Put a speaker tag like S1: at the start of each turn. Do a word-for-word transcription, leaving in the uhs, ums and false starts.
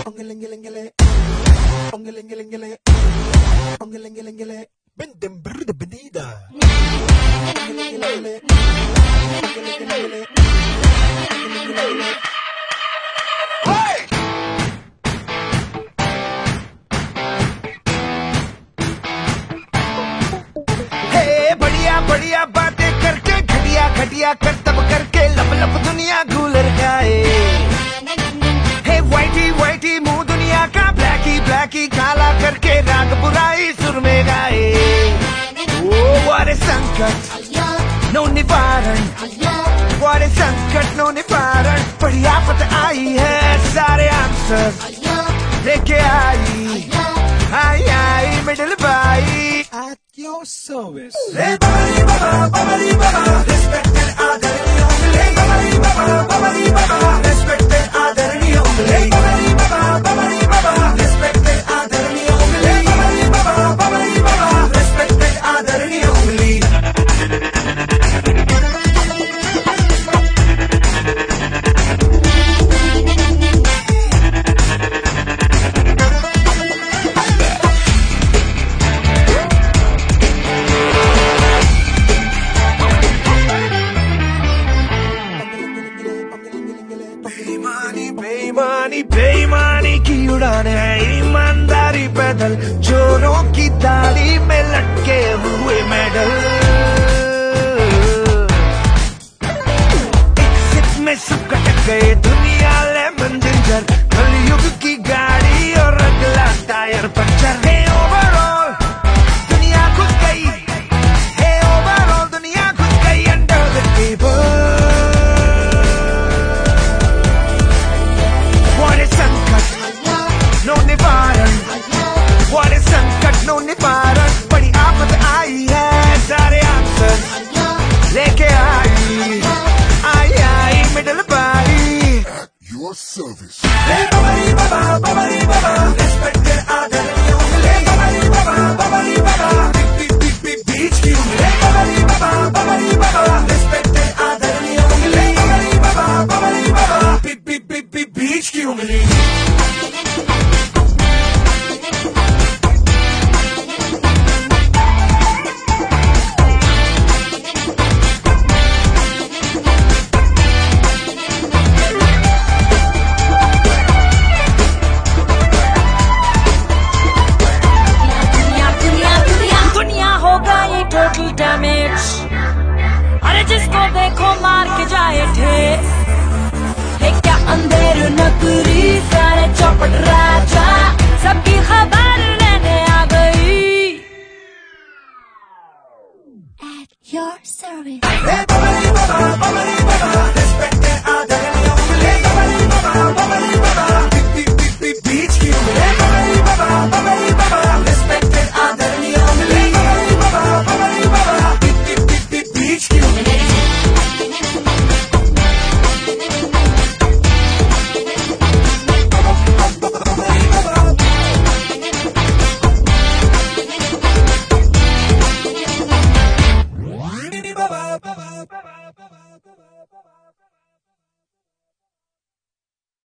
S1: Ongelengele, ongelengele, ongelengele, bendem brde benida. Ongelengele, ongelengele, ongelengele. Hey!
S2: Hey, बढ़िया बढ़िया बातें करके घटिया घटिया करतब करके लब लब दुनिया गुलर गाए। वाइटी वाइटी मुंह दुनिया का ब्लैकी ब्लैकी काला करके राग बुराई सुर में गाए। ओ वारे संकट नो निवारण, वारे संकट नो निवारण, बड़ी आफत आई है सारे आंसर लेके आई आई आई मिडिल बाई
S1: At your service.
S2: Hey, babari baba, babari baba, respected आदरणीय होंगे। babari baba, babari baba, respected आदरणीय होंगे। babari baba, babari baba, respected आदरणीय होंगे। babari baba, babari baba, respected आदरणीय होंगे। बेईमानी बेईमानी बेईमानी की उड़ान है, ईमानदारी पैदल चोरों की दाढ़ी में लटके हुए मेडल। एक सिप में सब कटक गए दुनिया लेमन जिंजर, कलयुग की गाड़ी और अगला टायर पंचर। हे ओवरऑल दुनिया घुस गई, हे ओवरऑल दुनिया घुस गई अंडर द टेबल। नो निवारण, वारे संकट नो निवारण, बड़ी आफत आई है सारे आंसर लेके आई आई आई मिडिल बाई
S3: your service.
S2: Hey, babari baba, babari baba, respected आदरणीय होंगे। babari baba, babari baba, beep beep beep बीच की उंगली। babari baba, babari baba, respected आदरणीय होंगे। babari baba, babari baba, beep beep beep बीच की उंगली।